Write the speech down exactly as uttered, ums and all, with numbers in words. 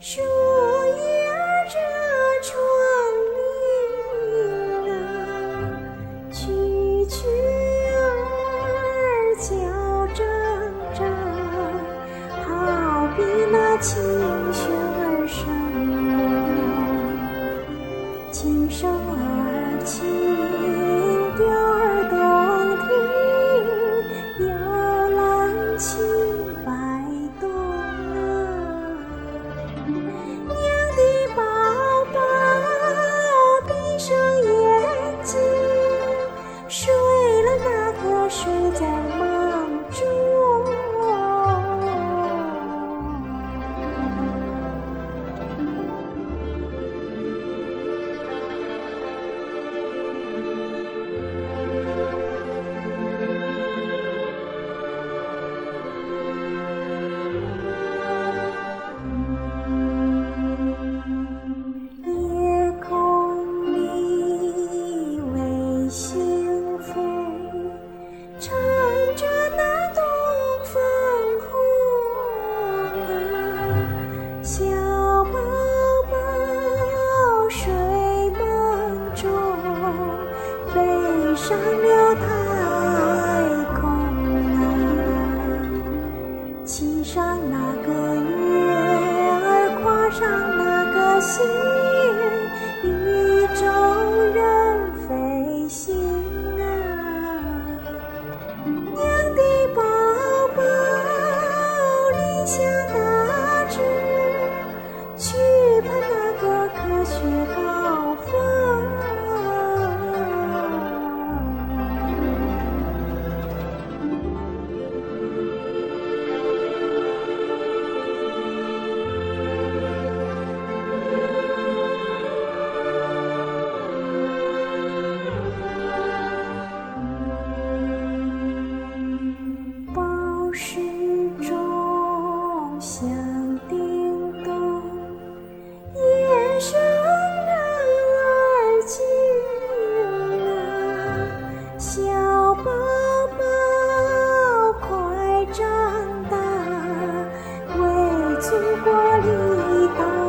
树叶儿遮窗棂啊，蛐蛐儿叫铮铮，好比那琴弦儿声啊，琴声儿轻，调儿动听，摇篮轻摆动啊。娘的宝宝闭上眼睛，睡了那个睡在梦中。夜空里卫星飞，乘着那东风红啊，小宝宝睡梦中，飞上了太空啊，骑上那个月儿，跨上那个星，宇宙人飞行啊。娘的宝宝理想大志，去攀那个科学高峰。报时钟响叮咚，夜深人儿静啊，小宝宝快长大，为祖国立大